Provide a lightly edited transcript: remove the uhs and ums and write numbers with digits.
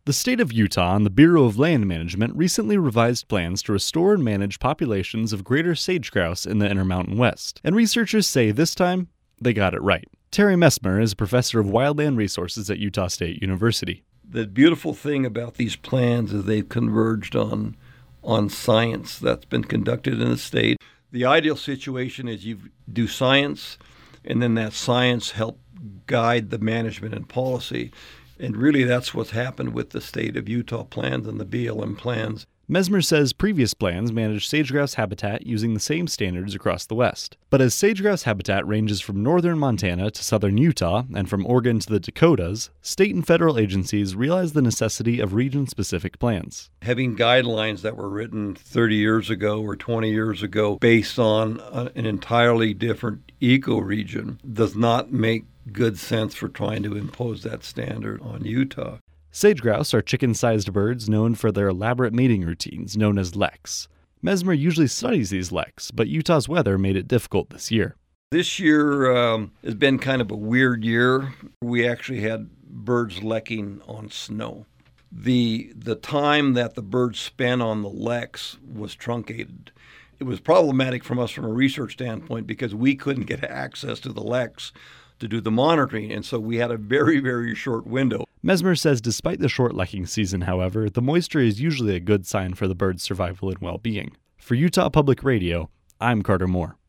The state of Utah and the Bureau of Land Management recently revised plans to restore and manage populations of greater sage grouse in the Intermountain West, and researchers say this time they got it right. Terry Messmer is a professor of wildland resources at Utah State University. The beautiful thing about these plans is they've converged on science that's been conducted in the state. The ideal situation is you do science, and then that science help guide the management and policy. And really that's what's happened with the state of Utah plans and the BLM plans. Messmer says previous plans managed sage-grouse habitat using the same standards across the West. But as sage-grouse habitat ranges from northern Montana to southern Utah and from Oregon to the Dakotas, state and federal agencies realized the necessity of region-specific plans. Having guidelines that were written 30 years ago or 20 years ago based on an entirely different ecoregion does not make good sense for trying to impose that standard on Utah. Sage grouse are chicken-sized birds known for their elaborate mating routines, known as leks. Messmer usually studies these leks, but Utah's weather made it difficult this year. This year has been kind of a weird year. We actually had birds lekking on snow. The time that the birds spent on the leks was truncated. It was problematic from us from a research standpoint because we couldn't get access to the leks to do the monitoring, and so we had a very, very short window. Messmer says despite the short lekking season, however, the moisture is usually a good sign for the bird's survival and well-being. For Utah Public Radio, I'm Carter Moore.